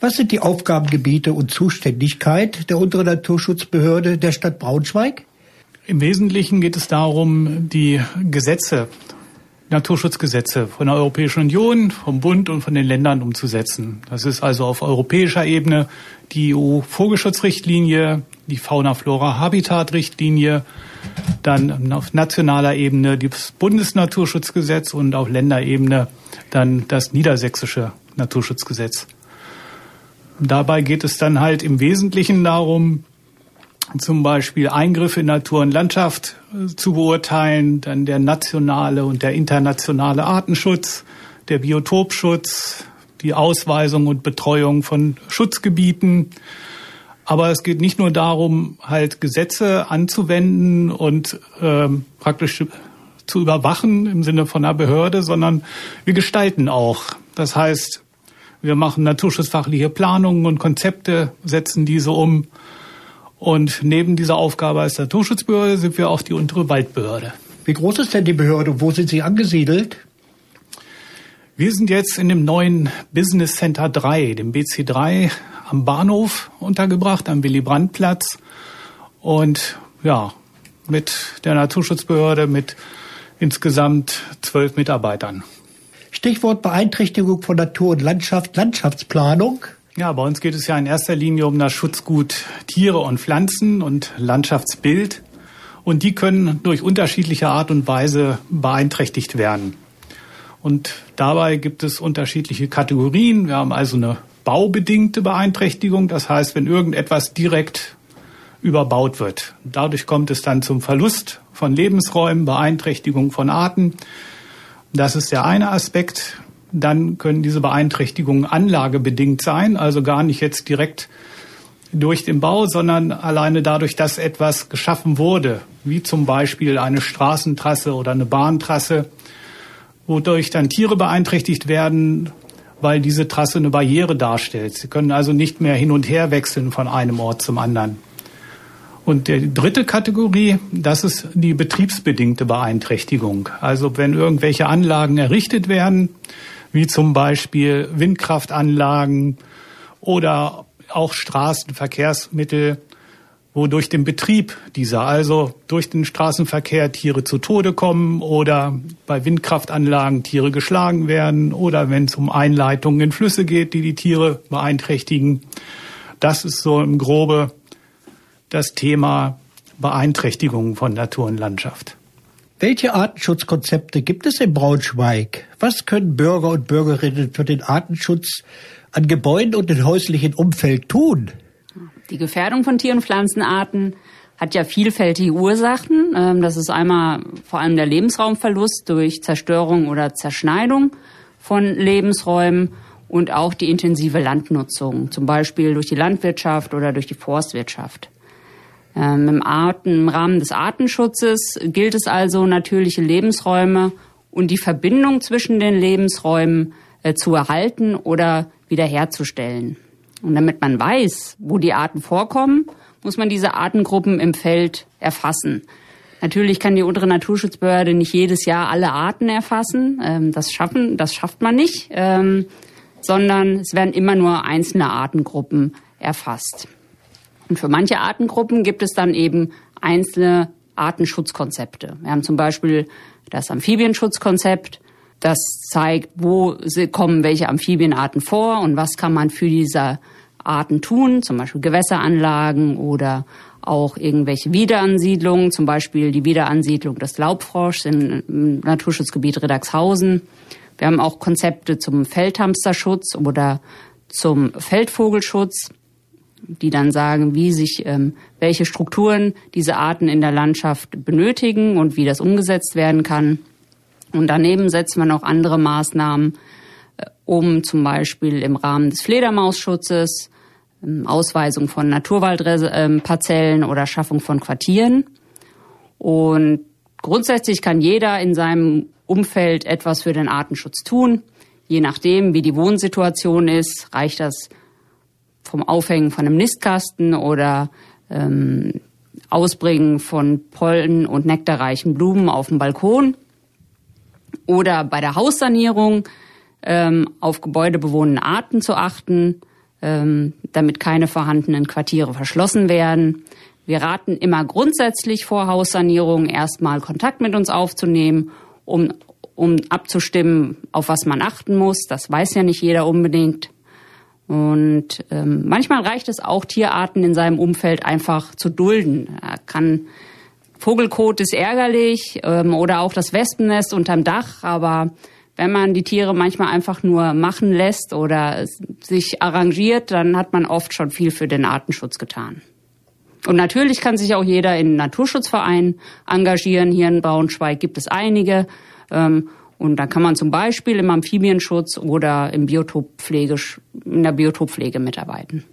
Was sind die Aufgabengebiete und Zuständigkeit der unteren Naturschutzbehörde der Stadt Braunschweig? Im Wesentlichen geht es darum, die Gesetze, Naturschutzgesetze von der Europäischen Union, vom Bund und von den Ländern umzusetzen. Das ist also auf europäischer Ebene die EU-Vogelschutzrichtlinie, die Fauna-Flora-Habitat-Richtlinie, dann auf nationaler Ebene das Bundesnaturschutzgesetz und auf Länderebene dann das niedersächsische Naturschutzgesetz. Dabei geht es dann halt im Wesentlichen darum, zum Beispiel Eingriffe in Natur und Landschaft zu beurteilen, dann der nationale und der internationale Artenschutz, der Biotopschutz, die Ausweisung und Betreuung von Schutzgebieten. Aber es geht nicht nur darum, halt Gesetze anzuwenden und praktisch zu überwachen im Sinne von einer Behörde, sondern wir gestalten auch. Das heißt, wir machen naturschutzfachliche Planungen und Konzepte, setzen diese um. Und neben dieser Aufgabe als Naturschutzbehörde sind wir auch die untere Waldbehörde. Wie groß ist denn die Behörde? Wo sind Sie angesiedelt? Wir sind jetzt in dem neuen Business Center 3, dem BC3, am Bahnhof untergebracht, am Willy-Brandt-Platz. Und ja, mit der Naturschutzbehörde mit insgesamt 12 Mitarbeitern. Stichwort Beeinträchtigung von Natur und Landschaft, Landschaftsplanung. Ja, bei uns geht es ja in erster Linie um das Schutzgut Tiere und Pflanzen und Landschaftsbild. Und die können durch unterschiedliche Art und Weise beeinträchtigt werden. Und dabei gibt es unterschiedliche Kategorien. Wir haben also eine baubedingte Beeinträchtigung. Das heißt, wenn irgendetwas direkt überbaut wird. Dadurch kommt es dann zum Verlust von Lebensräumen, Beeinträchtigung von Arten. Das ist der eine Aspekt. Dann können diese Beeinträchtigungen anlagebedingt sein, also gar nicht jetzt direkt durch den Bau, sondern alleine dadurch, dass etwas geschaffen wurde, wie zum Beispiel eine Straßentrasse oder eine Bahntrasse, wodurch dann Tiere beeinträchtigt werden, weil diese Trasse eine Barriere darstellt. Sie können also nicht mehr hin und her wechseln von einem Ort zum anderen. Und die dritte Kategorie, das ist die betriebsbedingte Beeinträchtigung. Also wenn irgendwelche Anlagen errichtet werden, wie zum Beispiel Windkraftanlagen oder auch Straßenverkehrsmittel, wo durch den Betrieb dieser, also durch den Straßenverkehr Tiere zu Tode kommen oder bei Windkraftanlagen Tiere geschlagen werden oder wenn es um Einleitungen in Flüsse geht, die Tiere beeinträchtigen. Das ist so im Grobe das Thema Beeinträchtigung von Natur und Landschaft. Welche Artenschutzkonzepte gibt es in Braunschweig? Was können Bürger und Bürgerinnen für den Artenschutz an Gebäuden und im häuslichen Umfeld tun? Die Gefährdung von Tier- und Pflanzenarten hat ja vielfältige Ursachen. Das ist einmal vor allem der Lebensraumverlust durch Zerstörung oder Zerschneidung von Lebensräumen und auch die intensive Landnutzung, zum Beispiel durch die Landwirtschaft oder durch die Forstwirtschaft. Im Rahmen des Artenschutzes gilt es also, natürliche Lebensräume und die Verbindung zwischen den Lebensräumen zu erhalten oder wiederherzustellen. Und damit man weiß, wo die Arten vorkommen, muss man diese Artengruppen im Feld erfassen. Natürlich kann die untere Naturschutzbehörde nicht jedes Jahr alle Arten erfassen. Das schafft man nicht, sondern es werden immer nur einzelne Artengruppen erfasst. Und für manche Artengruppen gibt es dann eben einzelne Artenschutzkonzepte. Wir haben zum Beispiel das Amphibienschutzkonzept, das zeigt, wo kommen welche Amphibienarten vor und was kann man für diese Arten tun, zum Beispiel Gewässeranlagen oder auch irgendwelche Wiederansiedlungen, zum Beispiel die Wiederansiedlung des Laubfroschs im Naturschutzgebiet Riddagshausen. Wir haben auch Konzepte zum Feldhamsterschutz oder zum Feldvogelschutz, die dann sagen, wie sich welche Strukturen diese Arten in der Landschaft benötigen und wie das umgesetzt werden kann. Und daneben setzen wir noch andere Maßnahmen um, zum Beispiel im Rahmen des Fledermausschutzes, Ausweisung von Naturwaldparzellen oder Schaffung von Quartieren. Und grundsätzlich kann jeder in seinem Umfeld etwas für den Artenschutz tun. Je nachdem, wie die Wohnsituation ist, reicht das vom Aufhängen von einem Nistkasten oder Ausbringen von Pollen- und nektarreichen Blumen auf dem Balkon oder bei der Haussanierung auf gebäudebewohnende Arten zu achten, damit keine vorhandenen Quartiere verschlossen werden. Wir raten immer grundsätzlich vor Haussanierungen erstmal Kontakt mit uns aufzunehmen, um abzustimmen, auf was man achten muss. Das weiß ja nicht jeder unbedingt. Und manchmal reicht es auch, Tierarten in seinem Umfeld einfach zu dulden. Vogelkot ist ärgerlich oder auch das Wespennest unterm Dach, aber wenn man die Tiere manchmal einfach nur machen lässt oder sich arrangiert, dann hat man oft schon viel für den Artenschutz getan. Und natürlich kann sich auch jeder in Naturschutzvereinen engagieren. Hier in Braunschweig gibt es einige. Und da kann man zum Beispiel im Amphibienschutz oder in der Biotoppflege mitarbeiten.